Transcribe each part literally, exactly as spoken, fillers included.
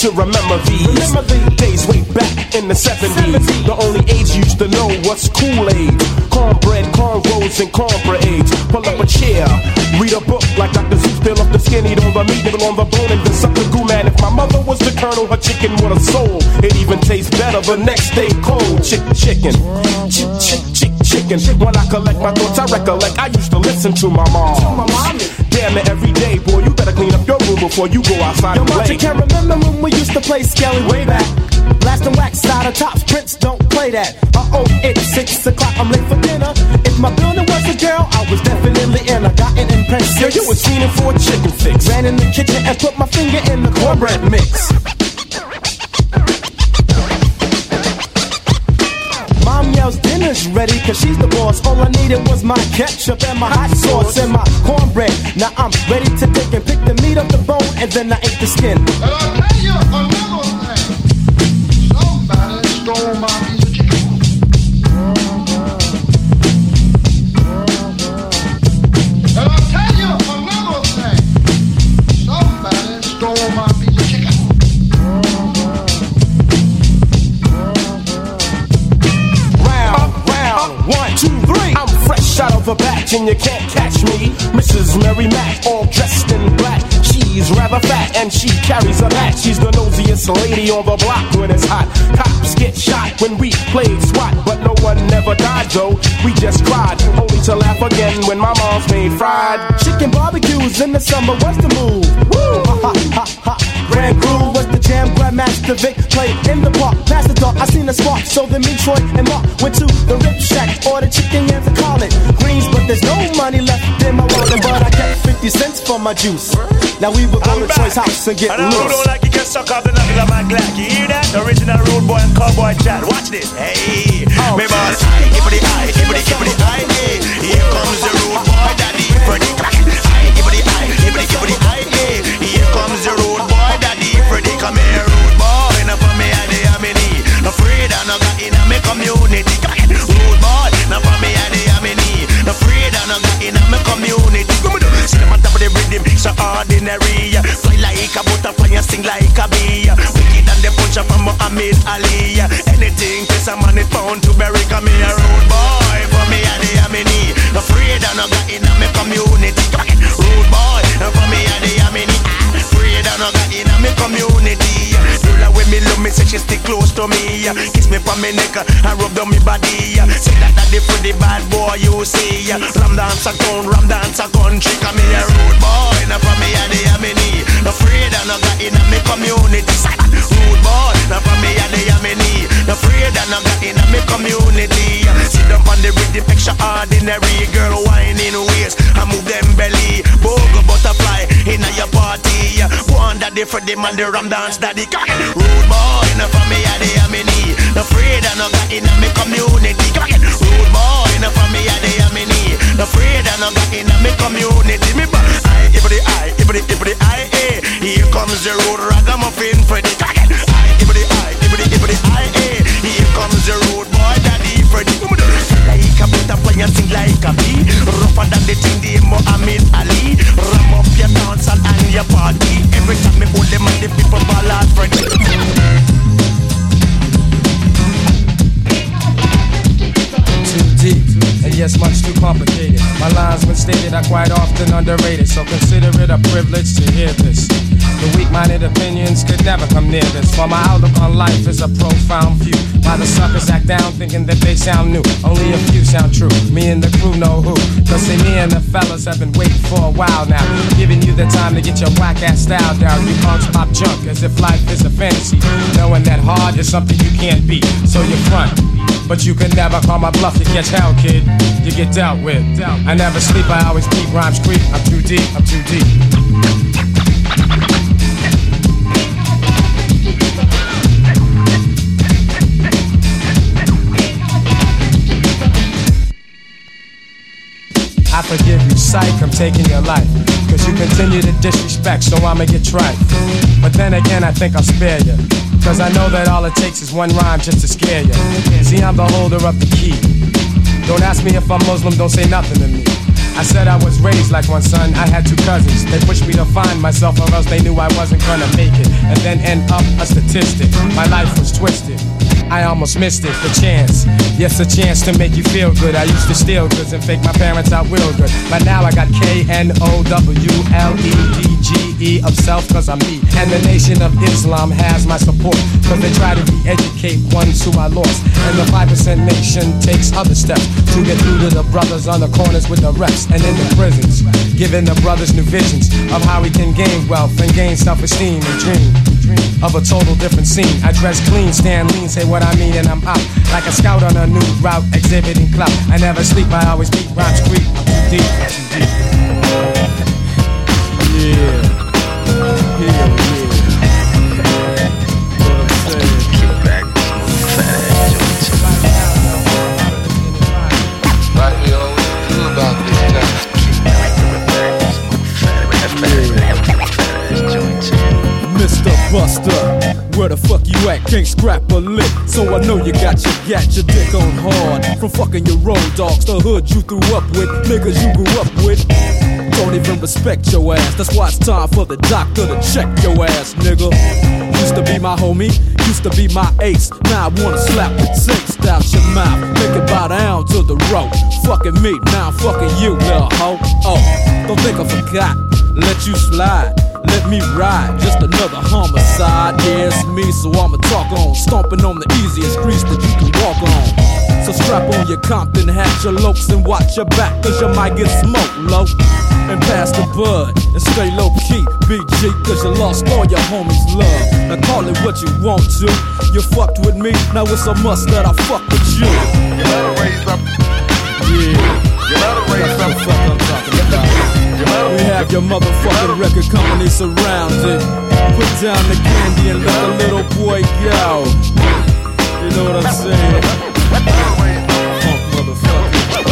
to remember these remember the days way back in the seventies. The only age used to know what's Kool-Aid, cornbread, cornrows, and cornbread. Pull up a chair, read a book like Doctor Seuss, peel off the skin, eat all the meat, nibble on the bone, and then suck the goo. Man, if my mother was the colonel, her chicken with a soul. It even tastes better the next day cold. Chick, chicken, chick, chick, chick, chicken. When I collect my thoughts, I recollect I used to listen to my mom. Damn it, every day, boy, you better clean up your room before you go outside and play. Yo, you can't remember when we used to play Skelly way back. Blast and wax out of tops, Prince don't play that. Uh-oh, it's six o'clock, I'm late for dinner. If my building was a girl, I was definitely in. I got an impress. Yo, you was fiending for a chicken fix. Ran in the kitchen and put my finger in the cornbread mix. Mom yells, dinner's ready, cause she's the boss. All I needed was my ketchup and my hot sauce and my cornbread. Now I'm ready to take and pick the meat off the bone, and then I ate the skin. But I'll tell you another thing. Somebody stole my piece of chicken. But I'll tell you another thing. Somebody stole my piece of chicken. One, two, three. I'm fresh out of the batch and you can't catch me. Missus Mary Mac, all dressed in black. She's rather fat and she carries a bat. She's the nosiest lady on the block when it's hot. Cops get shot when we played SWAT, but no one never died though. We just cried, only to laugh again when my mom's made fried chicken barbecues in the summer. What's the move? Woo! Ha ha ha ha. Grand Crew was the jam. Grandmaster Vic played in the park. Past the dark, I seen a spark. So then me, Troy, and Mark went to the Rip Shack. Ordered chicken and the collard greens, but there's no money left in my wallet. But I kept fifty cents for my juice. Now we would go I'm to back. Troy's house and get and loose. And I don't like you can suck off the knuckle of my glack. You hear that? The original rude boy and cowboy chat. Watch this. Hey, oh, me boss. Give me the eye, give me the, give me the eye. Hey, here comes the rude boy, daddy for the crack. Eye, give me the eye, give me the, give me the eye. Hey, here comes the rude boy, daddy for the come here, rude boy. Now for me, I dey am in need. Afraid I no got in a me community. Rude boy, now for me, I dey am in need. Afraid I no got in a me community. See them on top of the rhythm, so ordinary. Fly like a butterfly and sing like a bee. Wicked and the puncher from Muhammad Ali. Anything cause a man is bound to bury. Come here, rude boy, for me I dey am in need. Afraid I no got in a me community. Rude boy, for me I dey am in need. Afraid I no got in a me community. Girl when me love me say she stick close to me. Kiss me for me neck and rub down me body. Say that that the pretty bad boy you see. Ram dance a town, ram dance a country. Come here, rude boy, now for me I dey am in need. Afraid I no got in a me community. Rude boy, now for me I dey am in need. Afraid I no got in a me community. Sit down on the rhythm, extraordinary. Girl whining waist, I move them belly. Bogo butterfly in your party. Go on daddy for the man, the ram dance daddy. Rude boy, now for me I dey am in need. Afraid I no got in a me community. Rude boy, now for me I dey am in need. Afraid I no got in a me community. Me ba, I give it the eye, give it the, give it the eye. Eh. Here comes the road ragamuffin for the I give it the eye, give it the, give it the eye. Eh. Here comes the road boy daddy for the like a butterfly and sing like a bee. Rougher than the thing the Muhammad Ali. Ram up your dance and your party. Every time me hold them and the people ball out for the too deep, and yes, much too complicated. My lines, when stated, are quite often underrated, so consider it a privilege to hear this. The weak-minded opinions could never come near this, for my outlook on life is a profound view. While the suckers act down thinking that they sound new, only a few sound true. Me and the crew know who, cause see me and the fellas have been waiting for a while now, giving you the time to get your whack-ass style down. You punks pop junk as if life is a fantasy, knowing that hard is something you can't beat, so you front. But you can never call my bluff, you catch hell, kid. You get dealt with. I never sleep, I always keep rhymes creep. I'm too deep, I'm too deep. I forgive you, psych, I'm taking your life. Cause you continue to disrespect, so I'ma get tripe. But then again, I think I'll spare you. Cause I know that all it takes is one rhyme just to scare you. See, I'm the holder of the key. Don't ask me if I'm Muslim, don't say nothing to me. I said I was raised like one son, I had two cousins. They pushed me to find myself or else they knew I wasn't gonna make it. And then end up a statistic, my life was twisted. I almost missed it, the chance. Yes, a chance to make you feel good. I used to steal goods and fake my parents out real good. But now I got K N O W L E D G E of self, cause I'm me. And the Nation of Islam has my support, cause they try to re-educate ones who I lost. And the five percent nation takes other steps to get through to the brothers on the corners with the reps and in the prisons, giving the brothers new visions of how we can gain wealth and gain self-esteem and dream of a total different scene. I dress clean, stand lean, say what I mean and I'm out like a scout on a new route, exhibiting clout. I never sleep, I always beat rhymes creep. I'm too deep, I'm too deep. Yeah, yeah, yeah. What I'm saying. Keep back, fat ass joints. Right, we all do about this time. Keep back, fat, fat, fat ass joints. Mister Buster, where the fuck you at? Can't scrap a lick, so I know you got your gat, your dick on hard. From fucking your road dogs, the hood you grew up with, niggas you grew up with. Don't even respect your ass, that's why it's time for the doctor to check your ass, nigga. Used to be my homie, used to be my ace. Now I wanna slap the taste out your mouth, make it bow down to the rope. Fucking me, now I'm fucking you, little hoe. Oh, don't think I forgot, let you slide. Let me ride, just another homicide. Yeah, it's me, so I'ma talk on. Stomping on the easiest streets that you can walk on. So strap on your Compton hat, your lokes, and watch your back, cause you might get smoked low. And pass the bud, and stay low key, B G, cause you lost all your homies' love. Now call it what you want to. You fucked with me, now it's a must that I fuck with you. You better raise up. Yeah. You better raise up. That's what the fuck I'm talking about. We have your motherfucking record company surrounded. Put down the candy and let the little boy go. You know what I'm saying? Punk motherfucker.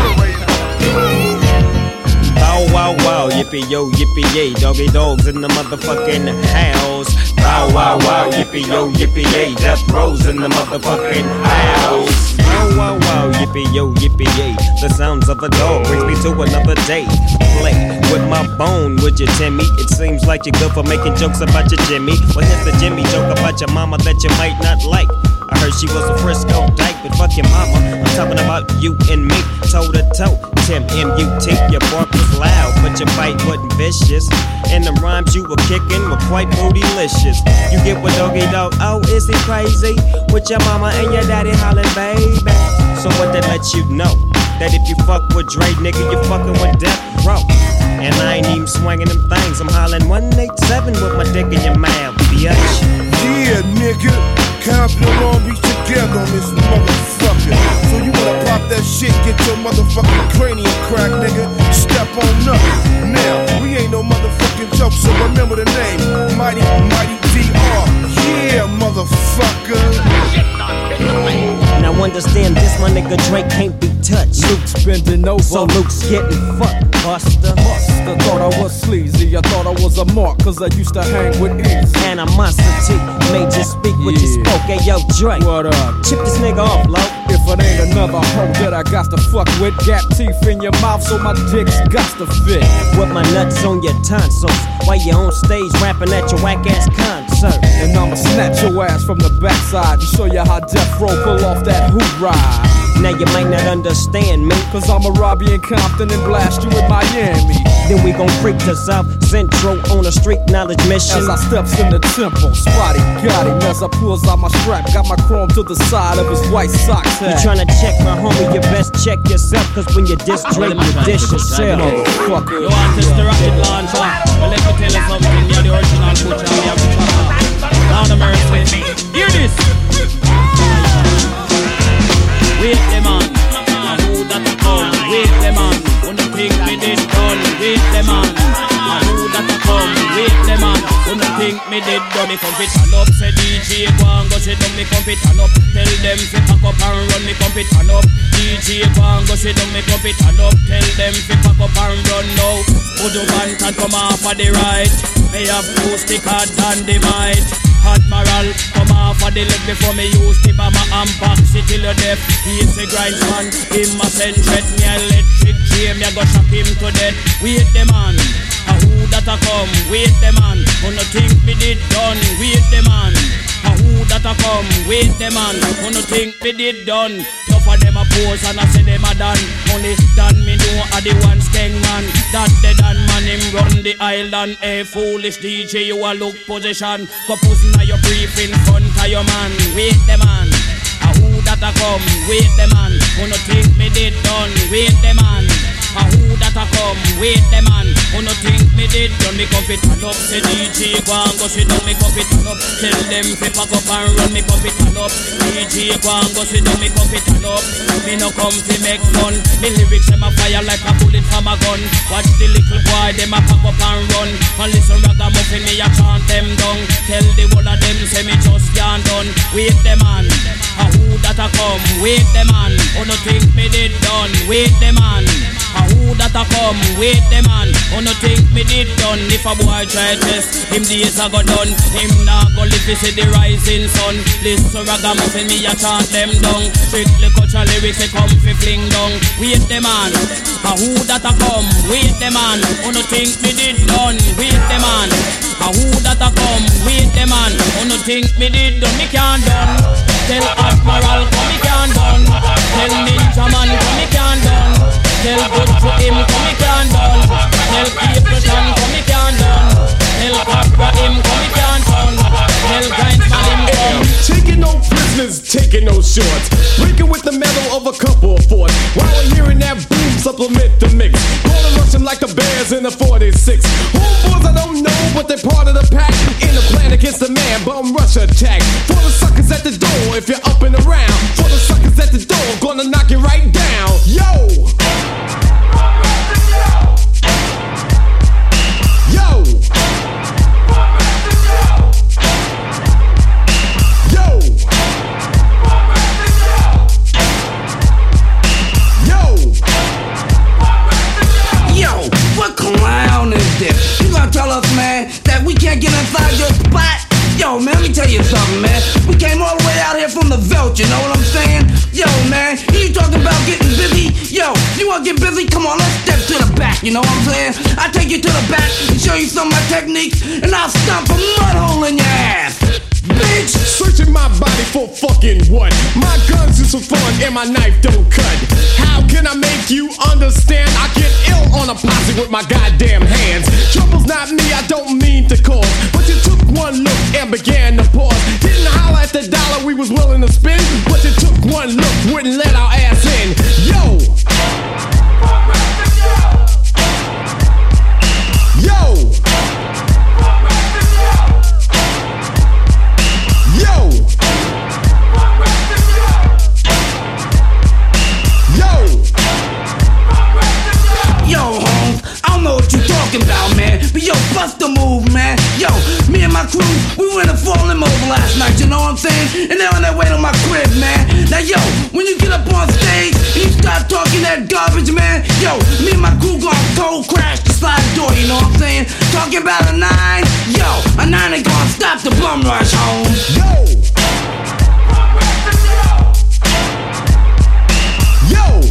Bow wow wow, yippee yo, yippee yay, doggy dogs in the motherfucking house. Bow wow wow, yippee yo, yippee yay, death rows in the motherfucking house. Bow wow wow, yippee yo, yippee yay, the sounds of a dog brings me to another day. Play with my bone, would you, Timmy? It seems like you're good for making jokes about your Jimmy. Well, here's the Jimmy joke about your mama that you might not like. I heard she was a Frisco dyke, but fuck your mama. I'm talking about you and me, toe to toe. Tim M U T, your bark was loud, but your bite wasn't vicious. And the rhymes you were kicking were quite bootylicious. You get what doggy dog? Oh, is he crazy? With your mama and your daddy hollering, baby. So what that let you know? That if you fuck with Dre, nigga, you fucking with Death Row. And I ain't even swinging them things. I'm hollering one eighty-seven with my dick in your mouth, bitch. Yeah, nigga. Compton and Long Beach together on this motherfucker. So you wanna pop that shit, get your motherfucking cranium crack, nigga. Step on up. Now, we ain't no motherfucking joke, so remember the name. Mighty, Mighty D R. Yeah, motherfucker. Now understand this, my nigga Drake can't be touched. Luke's bending over, so Luke's getting fucked, Buster. Buster thought I was sleazy, I thought I was a mark, cause I used to hang with ease. Animosity made you speak what yeah. you spoke. Hey yo, Drake, what up? Chip this nigga off, low. If it ain't another hoe that I got to fuck with, gap teeth in your mouth so my dick's got to fit. With my nuts on your tonsils, while you on stage rapping at your whack ass concert. And I'ma snatch your ass from the backside and show you how Death Row pull off that hoot ride. Now you might not understand me, cause I'ma rob you in Compton and blast you in Miami. Then we gon' freak to South Central on a street knowledge mission. As I steps in the temple, spotty got him as I pulls out my strap. Got my chrome to the side of his white socks hat. You tryna check my homie, you best check yourself, cause when you diss Drake, you dish yourself. Motherfucker. You want this to rocket launcher? Well, let me tell you something, you're the original butcher, we have the chopper. Lord of mercy, hear this. Wait them on, I know that I come. Wait them on, wanna think me did done. Wait them on, I know that I come. Wait them on, wanna think me did done. Me come fit turn up, say D J go and go sit down. Me come fit turn up, tell them fi pack up and run. Me come fit turn up, D J go and go sit down. Me come fit turn up, tell them fi pack up and run now. Put your band and come off of the right. Me have two sticker than the might. Admiral, come off of the leg before me use the bomber and box it till you're deaf. He's a grindman, him a send threat. Me electric chain, me a go shock him to death. Wait the man, a who that a come? Wait the man, who no think me did done? Wait the man, a who that a come? Wait the man, who no think me did done? Enough of them a pose and I say them a done. Only done me know a the one skeng man. That the done man him run the island. A foolish D J you a look position. Go pussy na your brief in front of your man. Wait the man, a who that a come? Wait the man, who no think me did done? Wait the man, a who that a come? Wait the man, who no think me did done? Me come fit turn up, say D J go and go sit down. Me come fit turn up, tell them fi pack up and run. Me come fit turn up, D J go and go sit down. Me come fit turn up, me no come fi make fun. Me lyrics them a fire like a bullet from a gun. Watch the little boy them a pack up and run. And listen ragamuffin me a chant them down. Tell the whole of them say me just can't done. Wait the man, a who that a come? Wait the man, who no think me did done? Wait the man, a who that a come? Wait the man, who no think me did done? If a boy try test, him days a go done. Him nah go live to see the rising sun. Listen ragamuffin me a chant them down. Strictly culture lyrics they come fi fling down. Wait the man, a who that a come? Wait the man, who no think me did done? Wait the man, a who that a come? Wait the man, who no think me did done? Me can't done. Tell Admiral come me can't done. Tell Ninja Man come me can't done. Tell Good to him come me can't done. Tell Capleton come me can't done. Tell Capra him come me can't done. Tell Grindsman him come. Taking no prisoners, taking no shorts. Breaking with the metal of a couple of forts. While we're hearing that boom, supplement the mix. Gonna rush them like the Bears in the forty-six. Homeboys I don't know, but they're part of the pack. In the plan against the man, bum rush attack. For the suckers at the door, if you're up and around. For the suckers at the door, gonna knock it right down. Yo! Yo! Clown is this? You gonna tell us, man, that we can't get inside your spot? Yo, man, let me tell you something, man. We came all the way out here from the Veldt, you know what I'm saying? Yo, man, you talking about getting busy? Yo, you wanna get busy? Come on, let's step to the back, you know what I'm saying? I take you to the back and show you some of my techniques, and I'll stomp a mud hole in your ass. Bitch! Searching my body for fucking what? My guns is for fun and my knife don't cut. How can I make you understand? I get ill on a posse with my goddamn hands. Trouble's not me, I don't mean to cause, but you took one look and began to pause. Didn't holler at the dollar we was willing to spend, but you took one look, wouldn't let our ass in. Yo! Yo! Yo! Yo! Yo, Holmes, I don't know what you talking about, man, but yo, bust the move, man. Yo, me and my crew, we went to Fallen over last night, you know what I'm saying? And they're on their way to my crib, man. Now, yo, when you get up on stage and you start talking that garbage, man, yo, me and my crew gon' cold crash the slide door, you know what I'm saying? Talking about a nine, yo, a nine ain't gonna stop the bum rush, Holmes. Yo! Yo!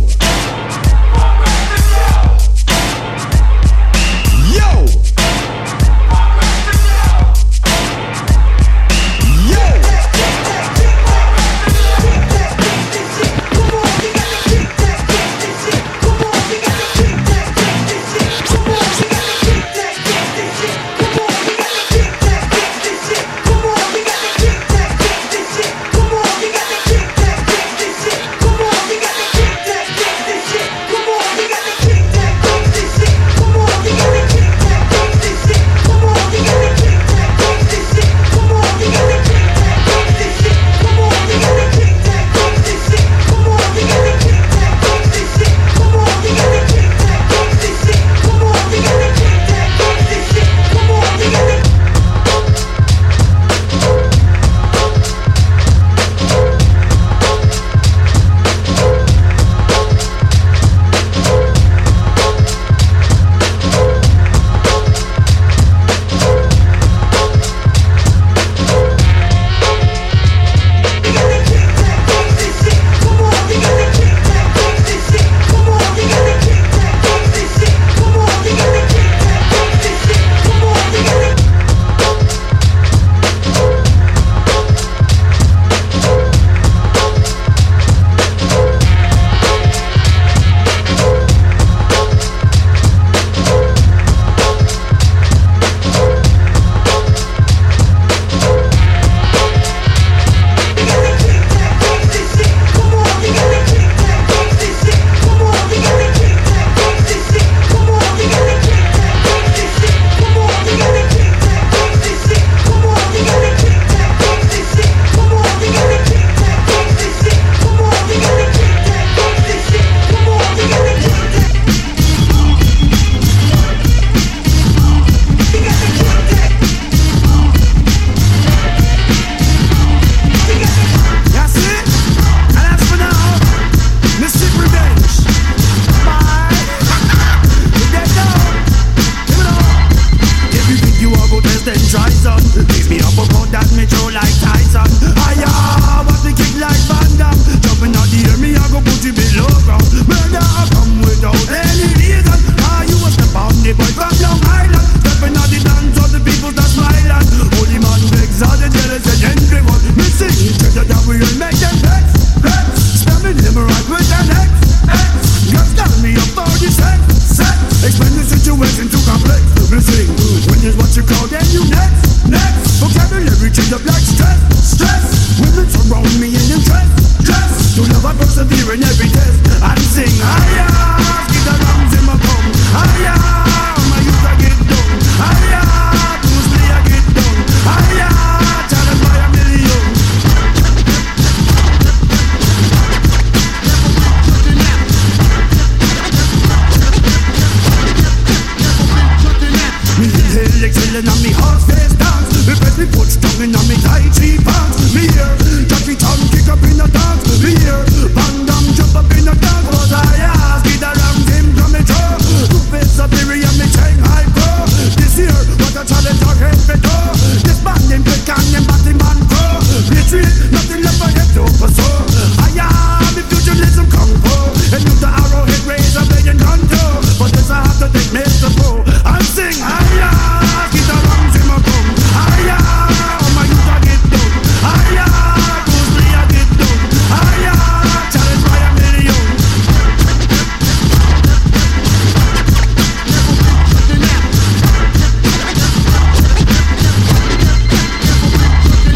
inna me tight